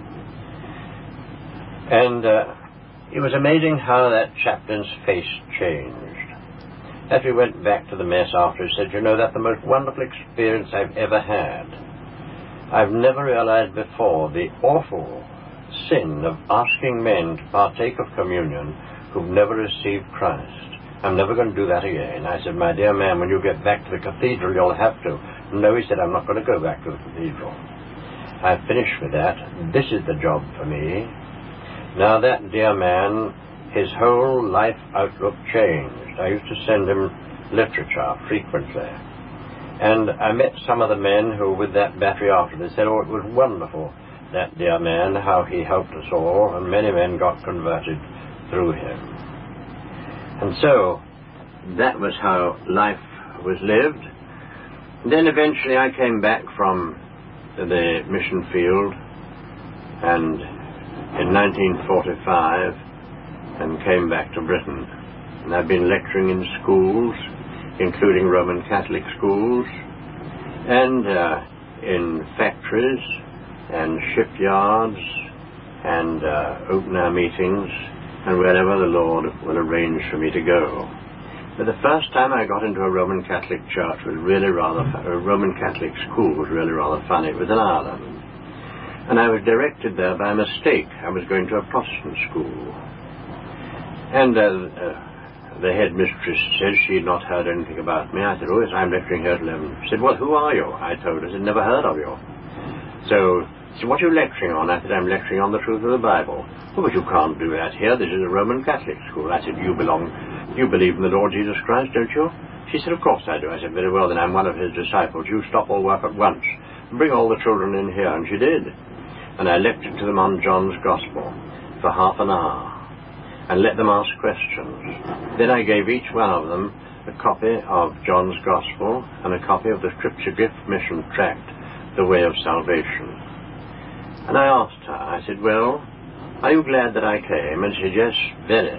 And uh, it was amazing how that chaplain's face changed. As we went back to the mess after, he said, you know, that's the most wonderful experience I've ever had. I've never realized before the awful sin of asking men to partake of communion who've never received Christ. I'm never going to do that again. I said, my dear man, when you get back to the cathedral, you'll have to. No, he said, I'm not going to go back to the cathedral. I've finished with that. This is the job for me. Now that dear man, his whole life outlook changed. I used to send him literature frequently. And I met some of the men who were with that battery after. They said, oh, it was wonderful, that dear man, how he helped us all, and many men got converted through him. And so, that was how life was lived. Then eventually I came back from the mission field, and in nineteen forty-five, and came back to Britain. And I've been lecturing in schools, including Roman Catholic schools, and uh, in factories, and shipyards, and uh, open-air meetings, and wherever the Lord will arrange for me to go. But the first time I got into a Roman Catholic church was really rather, a Roman Catholic school was really rather funny. It was in Ireland. And I was directed there by mistake. I was going to a Protestant school. And uh, uh, the headmistress said she had not heard anything about me. I said, oh, yes, I'm lecturing here at eleven. She said, well, who are you? I told her. She said, never heard of you. So, she said, what are you lecturing on? I said, I'm lecturing on the truth of the Bible. Oh, but you can't do that here. This is a Roman Catholic school. I said, you belong, you believe in the Lord Jesus Christ, don't you? She said, of course I do. I said, very well, then I'm one of his disciples. You stop all work at once and bring all the children in here. And she did. And I lectured to them on John's Gospel for half an hour and let them ask questions. Then I gave each one of them a copy of John's Gospel and a copy of the Scripture Gift Mission tract, The Way of Salvation. And I asked her, I said, well, are you glad that I came? And she said, yes, very.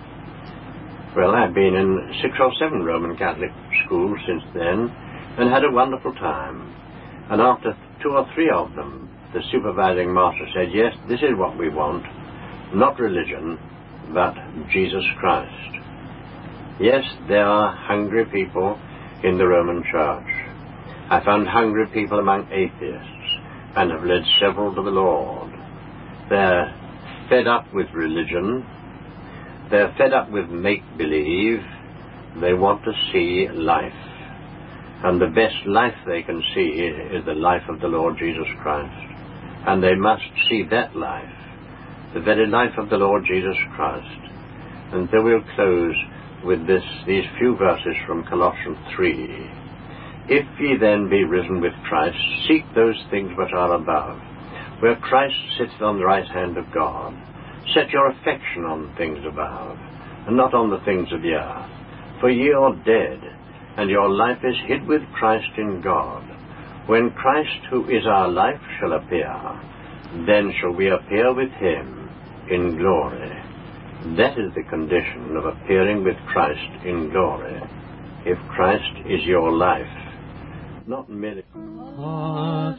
Well, I've been in six or seven Roman Catholic schools since then and had a wonderful time. And after two or three of them, the supervising master said, yes, this is what we want, not religion, but Jesus Christ. Yes, there are hungry people in the Roman Church. I found hungry people among atheists and have led several to the Lord. They're fed up with religion. They're fed up with make-believe. They want to see life. And the best life they can see is the life of the Lord Jesus Christ. And they must see that life, the very life of the Lord Jesus Christ. And so we'll close with this, these few verses from Colossians three. If ye then be risen with Christ, seek those things which are above, where Christ sitteth on the right hand of God. Set your affection on things above, and not on the things of the earth. For ye are dead, and your life is hid with Christ in God. When Christ, who is our life, shall appear, then shall we appear with him in glory. That is the condition of appearing with Christ in glory, if Christ is your life, not merely. Of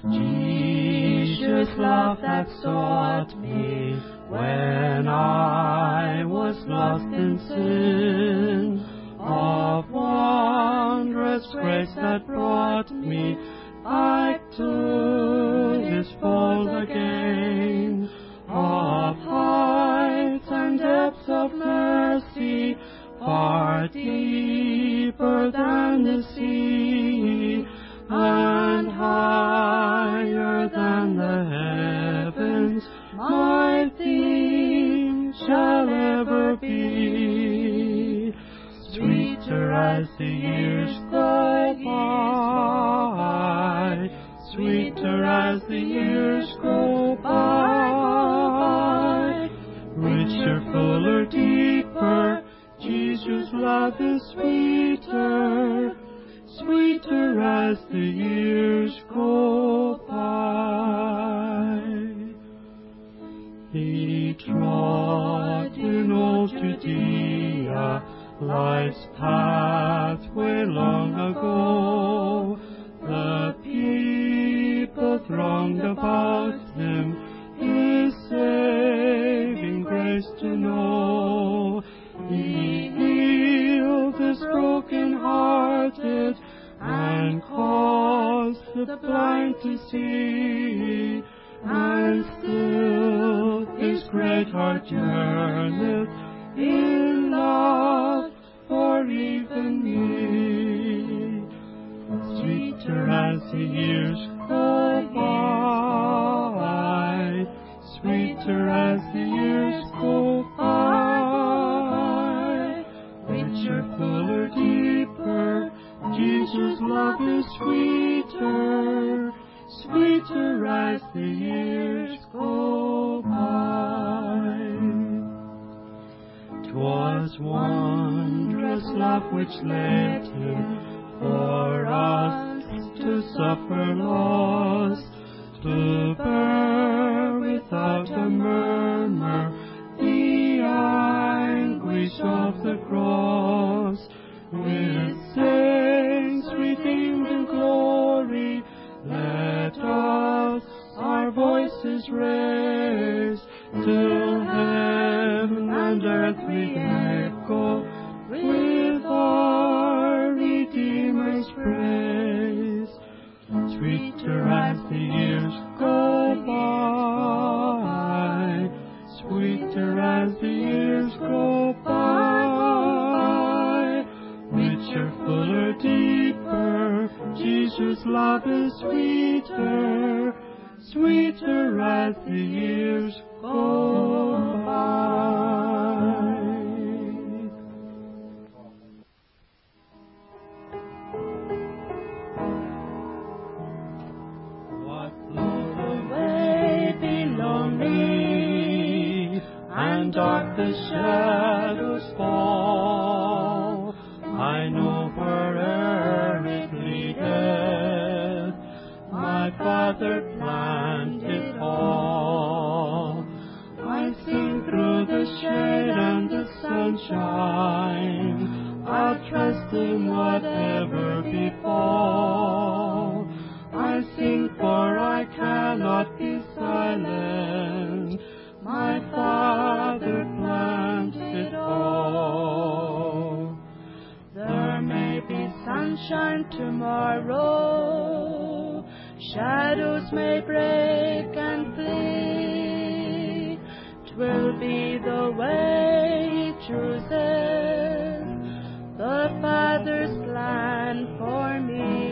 Jesus' love that sought me when I was lost in sin, of wondrous grace that brought me back to his fold again, of heights and depths of mercy, far deeper than the sea, and higher than the heavens, my theme shall ever be. Sweeter as the years go by, sweeter as the years go by, richer, fuller, deeper, Jesus' love is sweeter, sweeter as the years go by. He trod in old life's pathway long ago, the people thronged about him, his saving grace to know. He healed the broken-hearted and caused the blind to see, and still his great heart yearneth in love for even me. Sweeter as the years go by, sweeter as the years go by, richer, fuller, deeper, Jesus' love is sweeter, sweeter as the years go by. 'Twas wondrous love which led him for us to suffer loss, to bear without a murmur the anguish of the cross. With saints redeemed in glory, let us our voices raise, till heaven and earth re-echo with our Redeemer's praise. Sweeter as the years go by, sweeter as the years go by, richer, fuller, deeper, Jesus' love is sweeter, sweeter as the years go by. What though the way be lonely and dark the shadows fall, I know where'er it leadeth, my Father planned it all. I sing through the shade and the sunshine, I'll trust in whatever befall. I sing for I cannot be silent, my Father planned it all. There may be sunshine tomorrow, shadows may break and flee. 'Twill be the way He chooses, the Father's plan for me.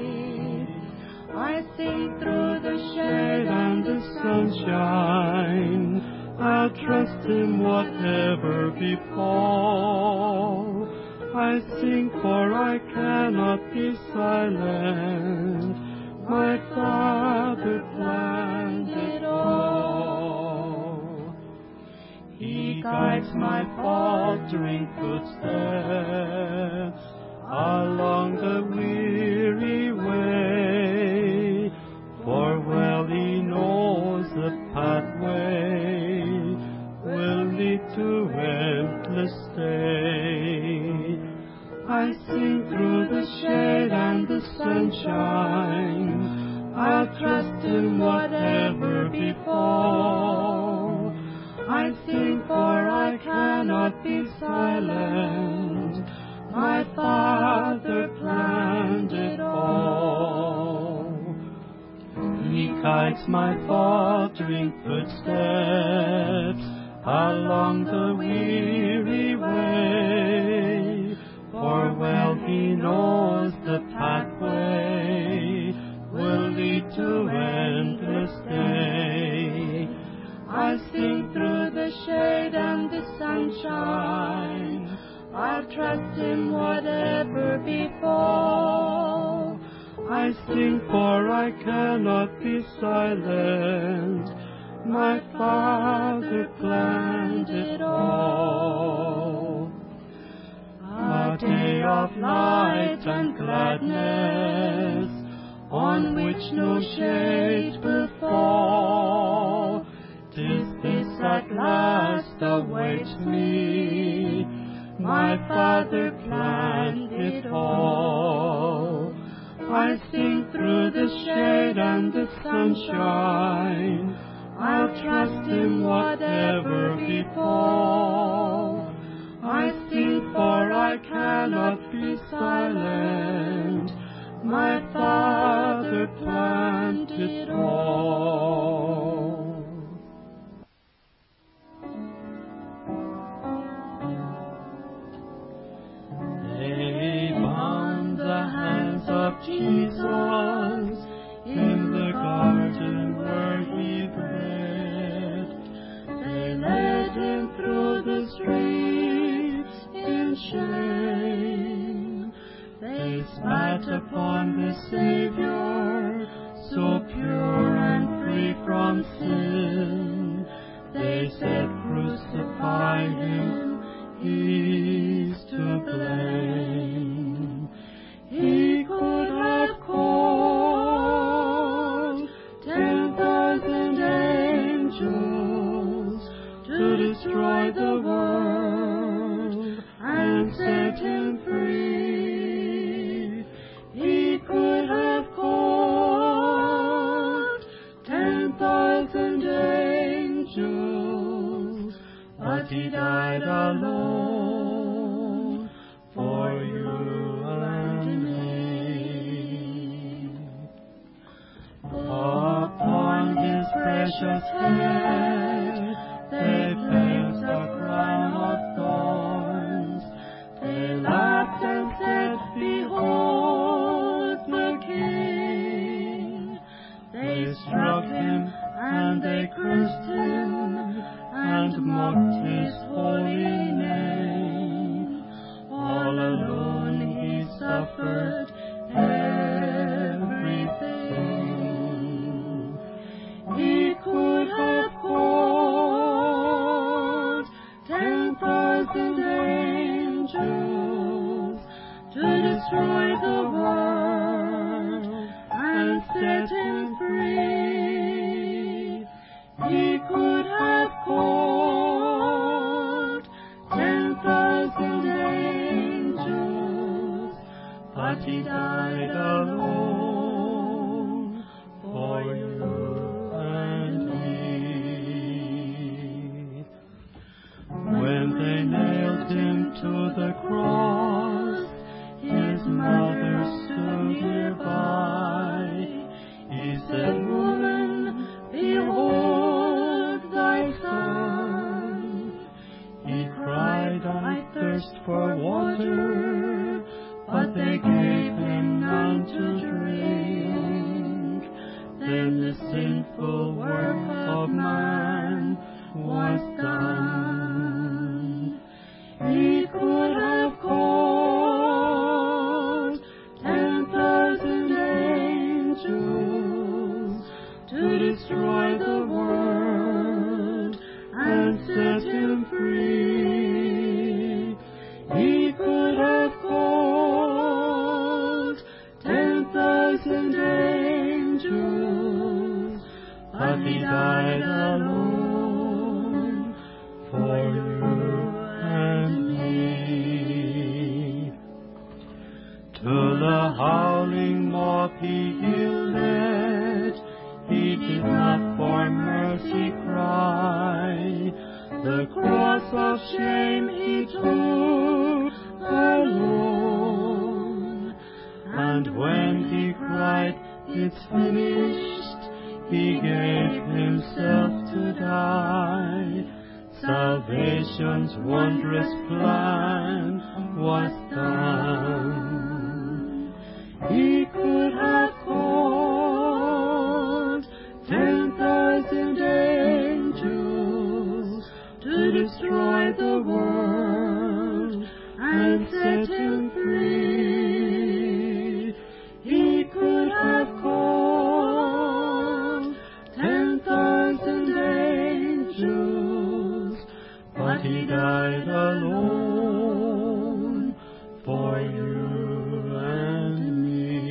I sing through the shade and the sunshine, I'll trust Him whatever befall. I sing for I cannot be silent, my Father planned it all. He guides my faltering footsteps along the weary way, for well He knows the pathway will lead to endless day. I sing through the shade and the sunshine, I'll trust Him whatever befall. I sing for I cannot be silent, my Father planned it all. He guides my faltering footsteps along the weary way, for well He knows the pathway will lead to endless day. I sing through the shade and the sunshine, I'll trust Him whatever befall. I sing for I cannot be silent, my Father planned it all. A day of light and gladness, on which no shade will fall. 'Tis this at last awaits me, My Father planned it all. I sing through the shade and the sunshine. I'll trust Him whatever befall. I sing for I cannot be silent. My Father planned it all. They bound the hands of Jesus in the garden where He prayed. They led Him through the streets in shame. They spat upon the Savior, so pure and free from sin. They said, crucify Him, He's to blame. He could have called ten thousand angels to destroy the world and set Him free. He could have called ten thousand angels, but He died alone for you and me. Upon His precious head they placed a crown of thorns. They laughed and said, behold the King. They struck Him and they cursed Him and mocked His holy name. All alone He suffered everything. He could have called ten thousand angels to destroy the world and set Him free. He could have called ten thousand angels, but He died alone for you and me. When they nailed Him to the cross, His mother stood nearby. He said, woman, behold thy son. He cried, I thirst for water, but they gave Him none to drink. Then the sinful work of man was done. He could have called ten thousand angels to destroy the world and set Him free. He could have called ten thousand angels, but He died alone for you and me. To the howling mob He yielded, He did not for mercy cry. The cross of shame He took alone. And when He cried, it's finished, He gave Himself to die. Salvation's wondrous plan was done. He could have called ten thousand angels to destroy the world and set Him free. He could have called ten thousand angels, but He died alone for you and me.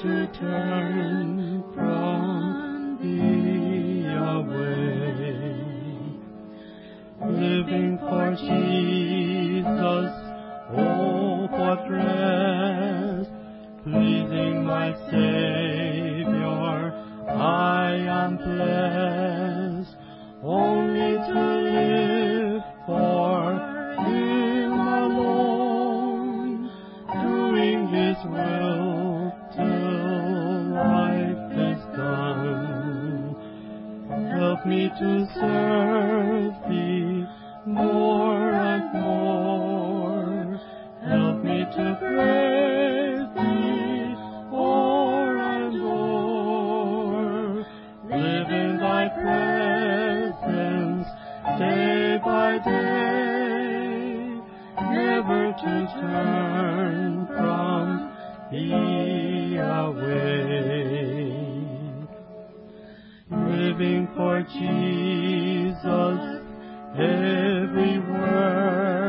to turn from thee away. Living for Jesus, oh, what rest, pleasing my Savior, I am blessed, only to live for Him alone, doing His will till life is done. Help me to serve Thee more and more. Help me to praise Thee o'er and o'er. Live in Thy presence day by day, never to turn from Thee away. Living for Jesus, every word